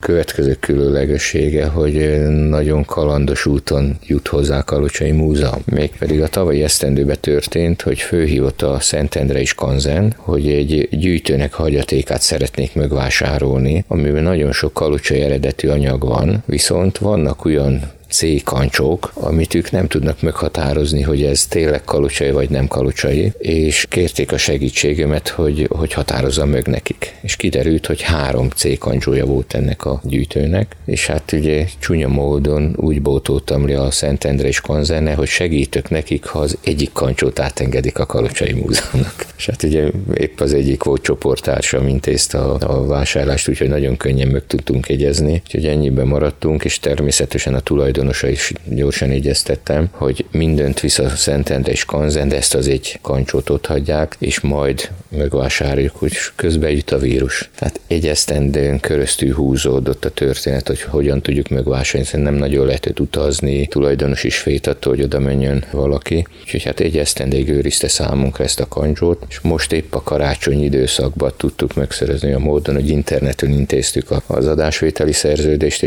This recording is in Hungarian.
következő különlegessége, hogy nagyon kalandos úton jut hozzá a Kalocsai Múzeum. Mégpedig a tavalyi esztendőben történt, hogy fölhívott a Szentendrei Skanzen, hogy egy gyűjtőnek hagyatékát szeretnék megvásárolni, amiben nagyon sok kalocsai eredetű anyag van, viszont vannak olyan C-kancsók, amit ők nem tudnak meghatározni, hogy ez tényleg kalocsai vagy nem kalocsai, és kérték a segítségemet, hogy határozzam meg nekik. És kiderült, hogy 3 C-kancsója volt ennek a gyűjtőnek, és hát ugye csúnya módon úgy bótoltam le a Szentendrei Skanzenne, hogy segítök nekik, ha az egyik kancsót átengedik a Kalocsai Múzeumnak. És hát ugye épp az egyik volt csoporttársam intézte a vásárlást, úgyhogy nagyon könnyen meg tudtunk egyezni, úgyhogy ennyiben maradtunk, és természetesen a tulajdonosa is gyorsan egyeztettem, hogy mindent visz a Szentendrei Skanzen, de ezt az egy kancsót ott hagyják, és majd megvásároljuk, hogy közben jut a vírus. Tehát egy esztendőn köröztül húzódott a történet, hogy hogyan tudjuk megvásárolni, hiszen nem nagyon lehetett utazni, tulajdonos is félt attól, hogy oda menjön valaki. Úgyhogy hát egy esztendőig őrizte számunkra ezt a kancsót, és most épp a karácsonyi időszakban tudtuk megszerezni a módon, hogy interneten intéztük az adásvételi szerződést,